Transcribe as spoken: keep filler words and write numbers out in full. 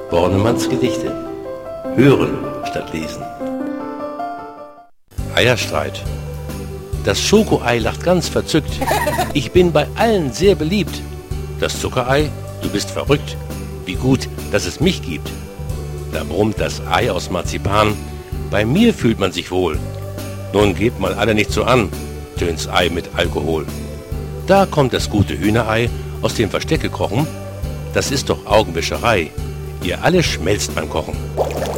Bornemanns Gedichte. Hören statt lesen. Eierstreit. Das Schokoei lacht ganz verzückt. Ich bin bei allen sehr beliebt. Das Zuckerei, du bist verrückt. Wie gut, dass es mich gibt. Da brummt das Ei aus Marzipan. Bei mir fühlt man sich wohl. Nun gebt mal alle nicht so an, tönt's Ei mit Alkohol. Da kommt das gute Hühnerei aus dem Versteck gekrochen. Das ist doch Augenwischerei. Ihr alle schmelzt beim Kochen.